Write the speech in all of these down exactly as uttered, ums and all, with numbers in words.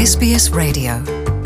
S B S Radio.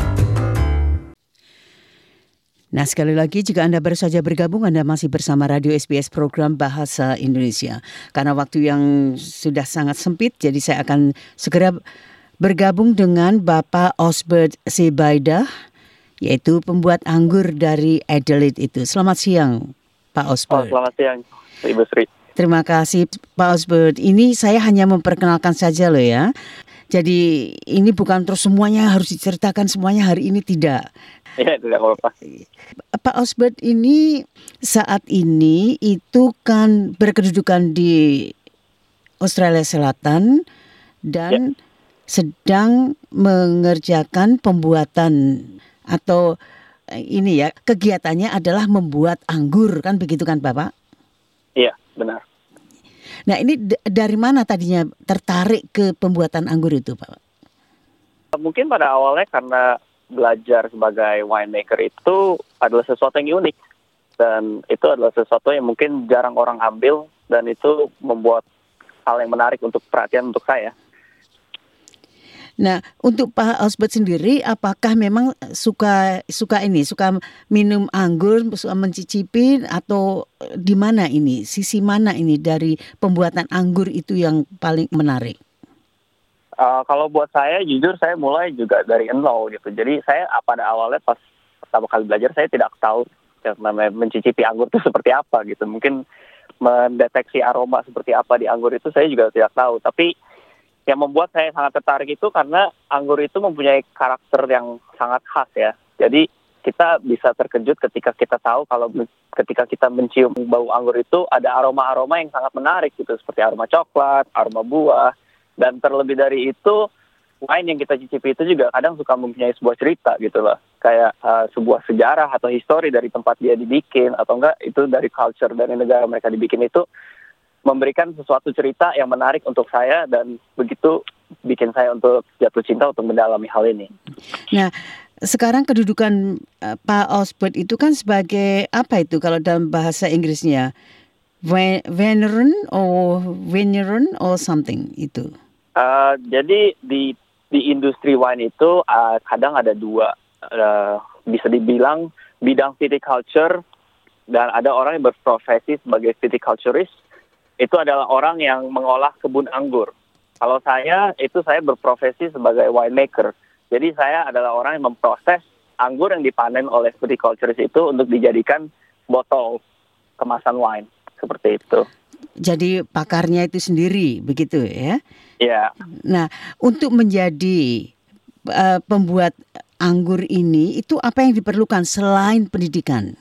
Nah, sekali lagi jika Anda baru saja bergabung, Anda masih bersama Radio S B S program Bahasa Indonesia. Karena waktu yang sudah sangat sempit, jadi saya akan segera bergabung dengan Bapak Osbert Zebaidah, yaitu pembuat anggur dari Adelaide itu. Selamat siang, Pak Osbert. Oh, selamat siang, Ibu Sri. Terima kasih, Pak Osbert. Ini saya hanya memperkenalkan saja loh ya. Jadi ini bukan terus semuanya harus diceritakan semuanya hari ini, tidak. Iya, tidak apa-apa. Pak Osbert ini saat ini itu kan berkedudukan di Australia Selatan dan ya. sedang mengerjakan pembuatan atau ini ya, kegiatannya adalah membuat anggur, kan begitu kan Bapak? Iya, benar. Nah, ini d- dari mana tadinya tertarik ke pembuatan anggur itu, Pak? Mungkin pada awalnya karena belajar sebagai winemaker itu adalah sesuatu yang unik. Dan itu adalah sesuatu yang mungkin jarang orang ambil, dan itu membuat hal yang menarik untuk perhatian untuk saya. Nah, untuk Pak Osbert sendiri, apakah memang suka suka ini, suka minum anggur, suka mencicipi, atau di mana ini, sisi mana ini dari pembuatan anggur itu yang paling menarik? Uh, kalau buat saya, jujur saya mulai juga dari nol gitu. Jadi saya pada awalnya pas pertama kali belajar, saya tidak tahu yang namanya mencicipi anggur itu seperti apa gitu. Mungkin mendeteksi aroma seperti apa di anggur itu saya juga tidak tahu. Tapi yang membuat saya sangat tertarik itu karena anggur itu mempunyai karakter yang sangat khas ya. Jadi kita bisa terkejut ketika kita tahu kalau ketika kita mencium bau anggur itu ada aroma-aroma yang sangat menarik gitu. Seperti aroma coklat, aroma buah. Dan terlebih dari itu, wine yang kita cicipi itu juga kadang suka mempunyai sebuah cerita gitu loh. Kayak uh, sebuah sejarah atau histori dari tempat dia dibikin, atau enggak itu dari culture dari negara mereka dibikin itu, memberikan sesuatu cerita yang menarik untuk saya, dan begitu bikin saya untuk jatuh cinta untuk mendalami hal ini. Nah, sekarang kedudukan uh, Pak Osbert itu kan sebagai apa itu kalau dalam bahasa Inggrisnya? Veneran or veneran or something itu? Uh, jadi di di industri wine itu uh, kadang ada dua, uh, bisa dibilang bidang viticulture, dan ada orang yang berprofesi sebagai viticulturist. Itu adalah orang yang mengolah kebun anggur. Kalau saya, itu saya berprofesi sebagai winemaker. Jadi saya adalah orang yang memproses anggur yang dipanen oleh viticulturist itu untuk dijadikan botol kemasan wine. Seperti itu. Jadi pakarnya itu sendiri, begitu ya? Iya. Nah, untuk menjadi uh, pembuat anggur ini, itu apa yang diperlukan selain pendidikan?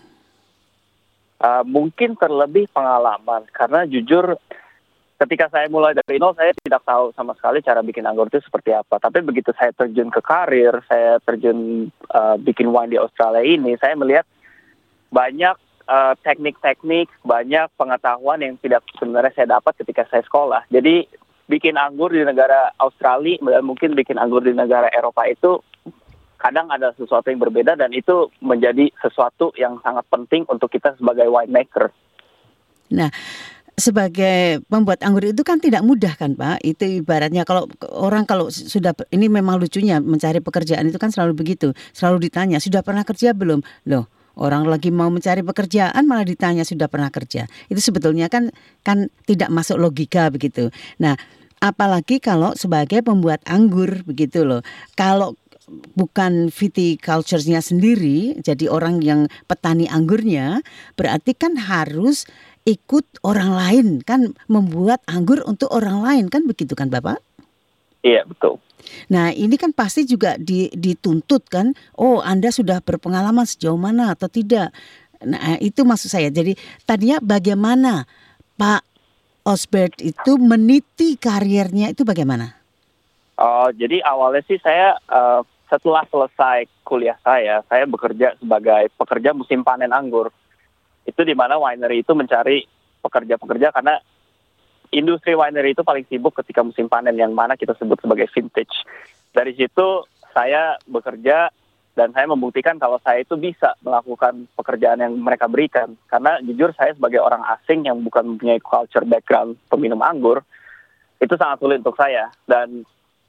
Uh, mungkin terlebih pengalaman, karena jujur ketika saya mulai dari nol, saya tidak tahu sama sekali cara bikin anggur itu seperti apa. Tapi begitu saya terjun ke karir, saya terjun uh, bikin wine di Australia ini, saya melihat banyak Uh, teknik-teknik, banyak pengetahuan yang tidak sebenarnya saya dapat ketika saya sekolah. Jadi bikin anggur di negara Australia dan mungkin bikin anggur di negara Eropa itu kadang ada sesuatu yang berbeda, dan itu menjadi sesuatu yang sangat penting untuk kita sebagai winemaker. Nah, sebagai pembuat anggur itu kan tidak mudah kan Pak. Itu ibaratnya kalau orang kalau sudah, ini memang lucunya mencari pekerjaan itu kan selalu begitu. Selalu ditanya, sudah pernah kerja belum? Loh, orang lagi mau mencari pekerjaan malah ditanya sudah pernah kerja. Itu sebetulnya kan kan tidak masuk logika begitu. Nah, apalagi kalau sebagai pembuat anggur begitu loh. Kalau bukan viticulture-nya sendiri, jadi orang yang petani anggurnya, berarti kan harus ikut orang lain kan, membuat anggur untuk orang lain kan, begitu kan Bapak? Iya, betul. Nah, ini kan pasti juga dituntut kan, oh Anda sudah berpengalaman sejauh mana atau tidak. Nah, itu maksud saya. Jadi tadinya bagaimana Pak Osbert itu meniti karirnya itu bagaimana? Oh, jadi awalnya sih saya uh, setelah selesai kuliah saya, saya bekerja sebagai pekerja musim panen anggur. Itu di mana winery itu mencari pekerja-pekerja, karena industri winery itu paling sibuk ketika musim panen, yang mana kita sebut sebagai vintage. Dari situ saya bekerja dan saya membuktikan kalau saya itu bisa melakukan pekerjaan yang mereka berikan. Karena jujur saya sebagai orang asing yang bukan mempunyai culture background peminum anggur, itu sangat sulit untuk saya. Dan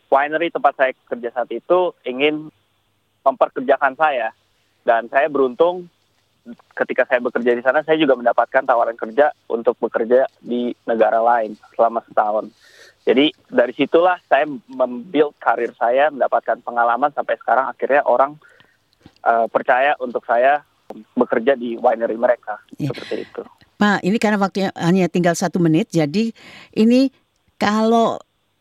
winery tempat saya kerja saat itu ingin memperkerjakan saya. Dan saya beruntung ketika saya bekerja di sana, saya juga mendapatkan tawaran kerja untuk bekerja di negara lain selama setahun. Jadi dari situlah saya membuild karir saya, mendapatkan pengalaman sampai sekarang akhirnya orang uh, percaya untuk saya bekerja di winery mereka, ya. Seperti itu. Pak, ini karena waktunya hanya tinggal satu menit, jadi ini kalau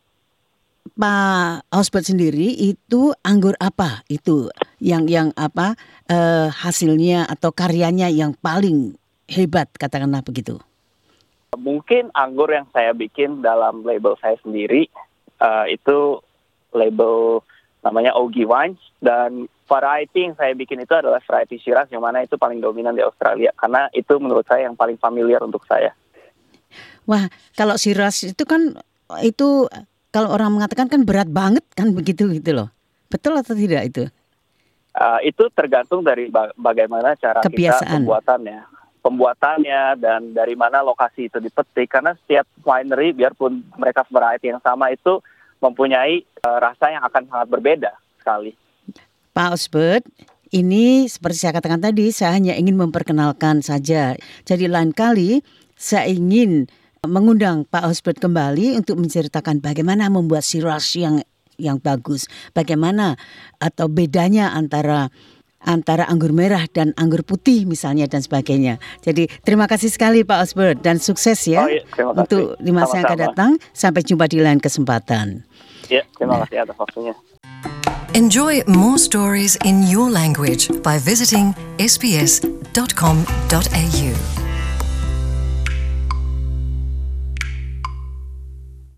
Pak Osbert sendiri itu anggur apa itu yang yang apa eh, hasilnya atau karyanya yang paling hebat, katakanlah begitu? Mungkin anggur yang saya bikin dalam label saya sendiri uh, itu label namanya Ogie Wines, dan variety yang saya bikin itu adalah variety Shiraz yang mana itu paling dominan di Australia karena itu menurut saya yang paling familiar untuk saya. Wah, kalau Shiraz itu kan itu kalau orang mengatakan kan berat banget kan begitu gitu loh. Betul atau tidak itu? Uh, itu tergantung dari ba- bagaimana cara Kebiasaan. kita pembuatannya. Pembuatannya dan dari mana lokasi itu dipetik. Karena setiap winery biarpun mereka variety yang sama itu mempunyai uh, rasa yang akan sangat berbeda sekali. Pak Osbert, ini seperti saya katakan tadi, saya hanya ingin memperkenalkan saja. Jadi lain kali saya ingin mengundang Pak Osbert kembali untuk menceritakan bagaimana membuat Shiraz yang yang bagus, bagaimana atau bedanya antara antara anggur merah dan anggur putih misalnya dan sebagainya. Jadi terima kasih sekali Pak Osbert dan sukses ya oh, iya, untuk di masa yang akan datang. Sampai jumpa di lain kesempatan. Ya, terima kasih atas waktunya. Enjoy more stories in your language by visiting s b s dot com dot a u.